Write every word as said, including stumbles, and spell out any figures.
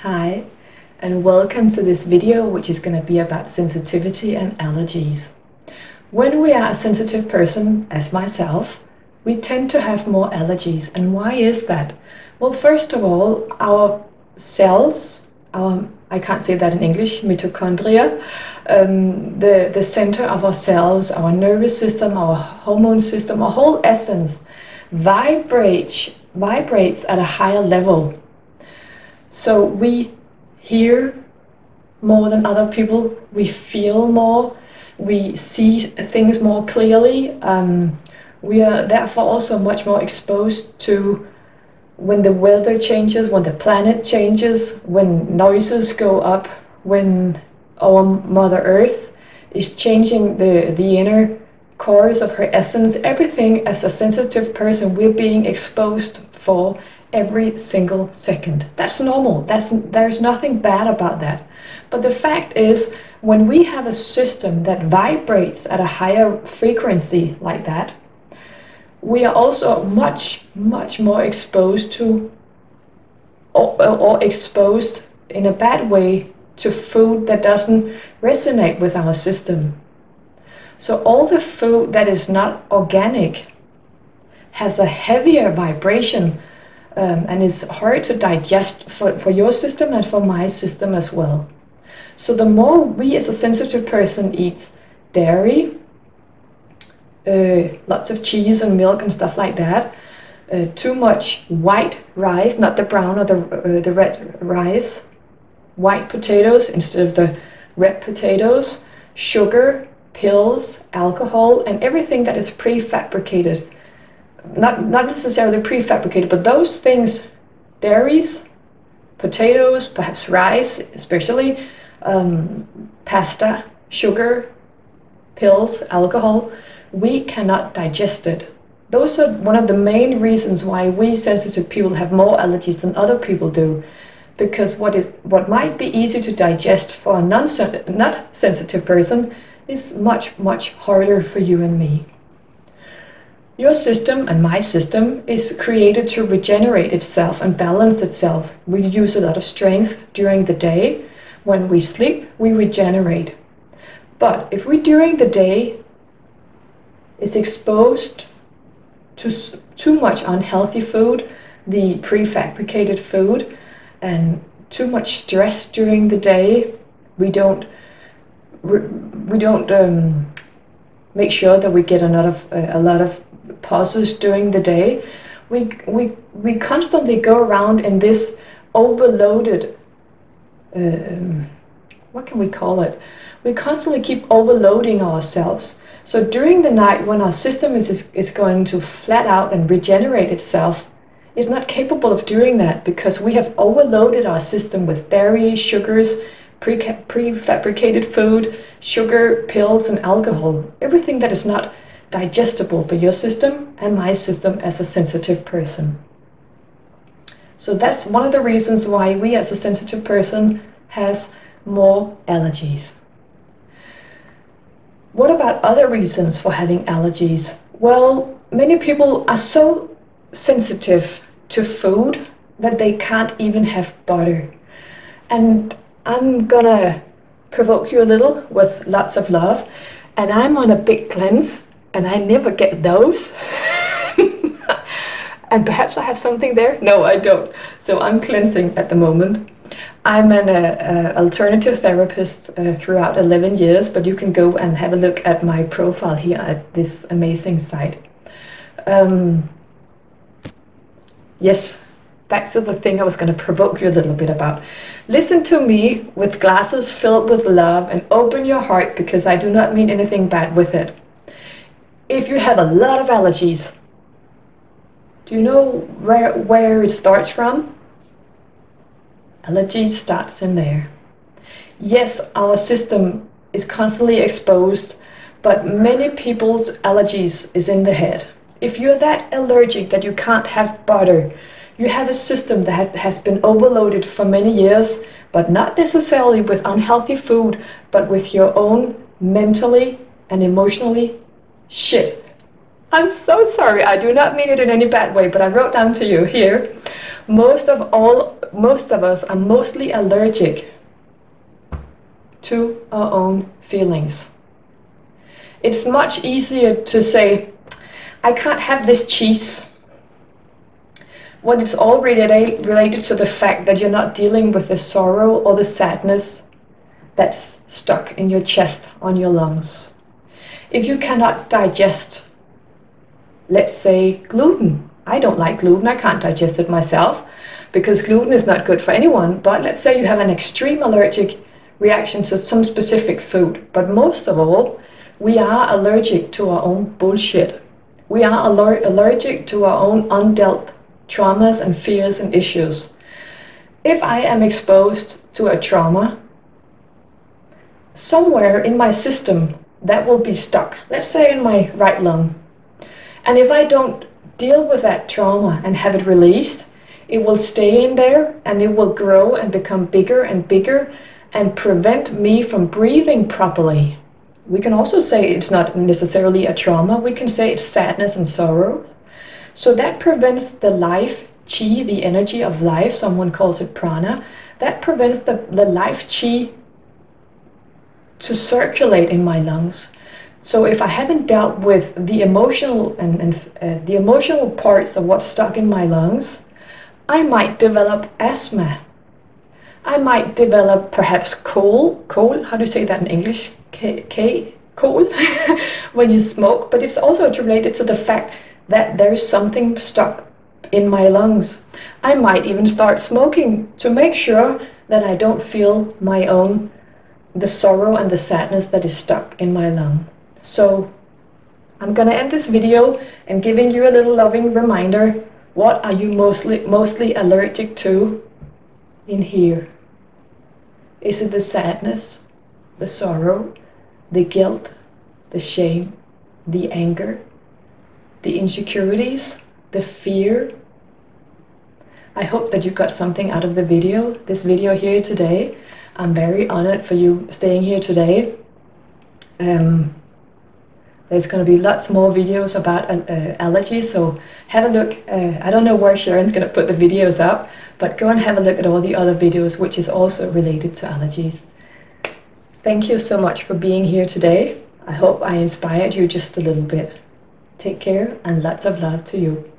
Hi, and welcome to this video, which is going to be about sensitivity and allergies. When we are a sensitive person, as myself, we tend to have more allergies. And why is that? Well, first of all, our cells, our, I can't say that in English, mitochondria, um, the, the center of our cells, our nervous system, our hormone system, our whole essence vibrates, vibrates at a higher level. So we hear more than other people, we feel more, we see things more clearly. Um, we are therefore also much more exposed to when the weather changes, when the planet changes, when noises go up, when our Mother Earth is changing the, the inner cores of her essence. Everything, as a sensitive person, we're being exposed for every single second. That's normal. That's, there's nothing bad about that. But the fact is, when we have a system that vibrates at a higher frequency like that, we are also much, much more exposed to, or, or exposed in a bad way to food that doesn't resonate with our system. So all the food that is not organic has a heavier vibration um, and is hard to digest for, for your system and for my system as well. So the more we as a sensitive person eat dairy, uh, lots of cheese and milk and stuff like that, uh, too much white rice, not the brown or the, uh, the red rice, white potatoes instead of the red potatoes, sugar, pills, alcohol, and everything that is prefabricated. Not, not necessarily prefabricated, but those things, dairies, potatoes, perhaps rice, especially um, pasta, sugar, pills, alcohol, we cannot digest it. Those are one of the main reasons why we sensitive people have more allergies than other people do. Because what is what might be easy to digest for a non not sensitive person is much, much harder for you and me. Your system and my system is created to regenerate itself and balance itself. We use a lot of strength during the day. When we sleep, we regenerate. But if we during the day is exposed to too much unhealthy food, the prefabricated food, and too much stress during the day, we don't we don't um, make sure that we get a lot of uh, a lot of pauses during the day. We we we constantly go around in this overloaded. Um, what can we call it? We constantly keep overloading ourselves. So during the night, when our system is is, is going to flat out and regenerate itself, is not capable of doing that because we have overloaded our system with dairy, sugars, pre prefabricated food, sugar, pills, and alcohol. Everything that is not digestible for your system and my system as a sensitive person. So that's one of the reasons why we as a sensitive person has more allergies. What about other reasons for having allergies? Well, many people are so sensitive to food that they can't even have butter. And I'm gonna provoke you a little with lots of love. And I'm on a big cleanse and I never get those. And perhaps I have something there? No, I don't. So I'm cleansing at the moment. I'm an uh, uh, alternative therapist uh, throughout eleven years, but you can go and have a look at my profile here at this amazing site. Um, yes, back to the thing I was going to provoke you a little bit about. Listen to me with glasses filled with love and open your heart, because I do not mean anything bad with it. If you have a lot of allergies, do you know where, where it starts from? Allergy starts in there. Yes, our system is constantly exposed, but many people's allergies is in the head. If you're that allergic that you can't have butter, you have a system that has been overloaded for many years, but not necessarily with unhealthy food, but with your own mentally and emotionally shit. I'm so sorry. I do not mean it in any bad way, but I wrote down to you here. Most of all, most of us are mostly allergic to our own feelings. It's much easier to say, I can't have this cheese, when it's all related, related to the fact that you're not dealing with the sorrow or the sadness that's stuck in your chest, on your lungs. If you cannot digest, let's say, gluten. I don't like gluten, I can't digest it myself, because gluten is not good for anyone, but let's say you have an extreme allergic reaction to some specific food. But most of all, we are allergic to our own bullshit. We are aller allergic to our own undealt traumas and fears and issues. If I am exposed to a trauma, somewhere in my system that will be stuck, let's say in my right lung. And if I don't deal with that trauma and have it released, it will stay in there and it will grow and become bigger and bigger and prevent me from breathing properly. We can also say it's not necessarily a trauma. We can say it's sadness and sorrow. So that prevents the life chi, the energy of life, someone calls it prana, that prevents the, the life chi to circulate in my lungs. So if I haven't dealt with the emotional and, and uh, the emotional parts of what's stuck in my lungs, I might develop asthma. I might develop perhaps cold, cold, how do you say that in English? K, K cold, when you smoke, but it's also related to the fact that there's something stuck in my lungs. I might even start smoking to make sure that I don't feel my own, the sorrow and the sadness that is stuck in my lung. So I'm gonna end this video and giving you a little loving reminder. What are you mostly mostly allergic to in here? Is it the sadness, the sorrow, the guilt, the shame, the anger, the insecurities, the fear? I hope that you got something out of the video, this video here today. I'm very honored for you staying here today. Um, There's going to be lots more videos about uh, uh, allergies, so have a look. Uh, I don't know where Sharon's going to put the videos up, but go and have a look at all the other videos which is also related to allergies. Thank you so much for being here today. I hope I inspired you just a little bit. Take care and lots of love to you.